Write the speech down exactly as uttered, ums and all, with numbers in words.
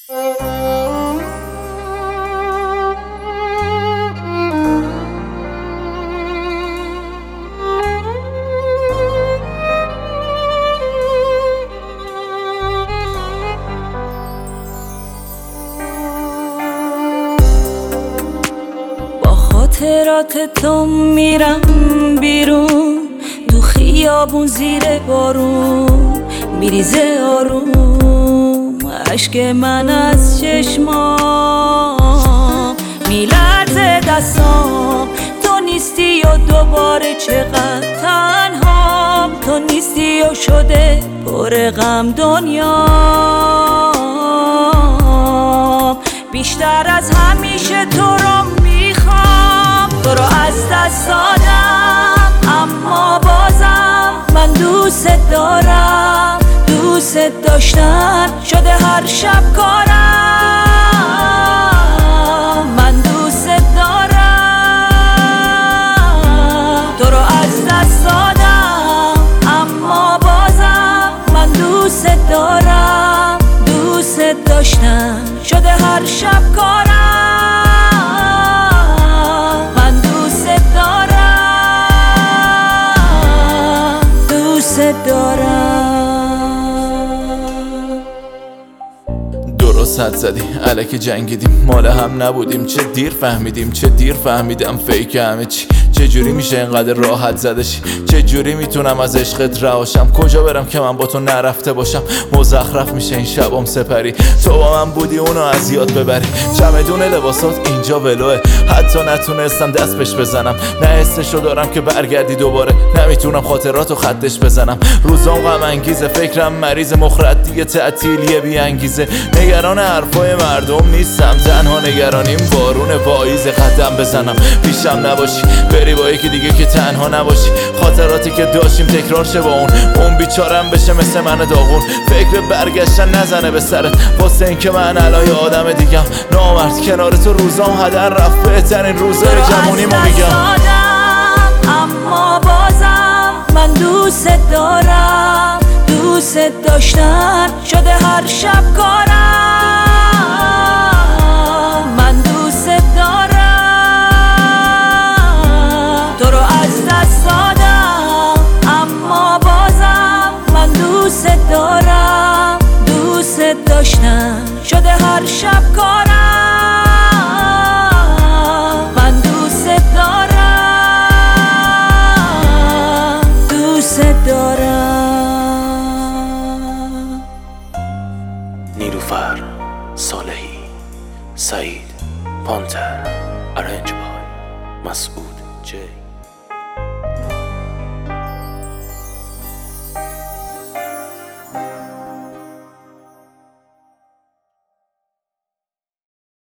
خاطرات تو میرم بیرون، تو خیابون زیر بارون میریزه آروم اشک من از چشمام، میلرزه دستام. تو نیستی و دوباره چقدر تنهام، تو نیستی و شده پر غم دنیام. بیشتر از همیشه تو رو میخوام، تو رو از دست دادم اما بازم من دوست دارم. دوست داشتن شده هر شب کارم، من دوست دارم. تو رو از دست دادم اما بازم من دوست دارم. دوست داشتن شده هر شب کارم، من دوست دارم. دوست دارم. درست حد زدی الکی جنگیدیم، مال هم نبودیم. چه دیر فهمیدیم، چه دیر فهمیدم فیک همه چی. چه جوری میشه اینقدر راحت زدشی؟ چه جوری میتونم از عشقت رهاشم؟ کجا برم که من با تو نرفته باشم؟ مزخرف میشه این شبام سپری، تو با من بودی اونو از یاد ببری. چمدون لباسات اینجا ولوه، حتی نتونستم دست بهش بزنم. نه حسشو دارم که برگردی دوباره، نمیتونم خاطراتو خطش بزنم. روزام غم انگیزه، فکرم مریض، مخرد دیگه تعطیلیه بی انگیزه. نگران حرفای مردم نیستم، تنها نگرانیم بارون پاییز. قدم بزنم پیشم نباشی، بری با یکی دیگه که تنها نباشی. خاطراتی که داشتیم تکرار شه با اون، اون بیچارم بشه مثل من داغون. فکر برگشتن نزنه به سرت، واسه این که من علای آدم دیگم. نامرد کنار تو روزام هدر رفت، بهترین روزای جوونیمو میگم. اما بازم من دوست دارم. دوست داشتن شده هر شب کارم، من دوست دارم. تو رو از دست دادم اما بازم من دوست دارم. دوست داشتن شده هر شب کارم، من دوست دارم. دوست دارم. نیلوفر صالحی، سعید پانتر، ارنج بای مسعود جی.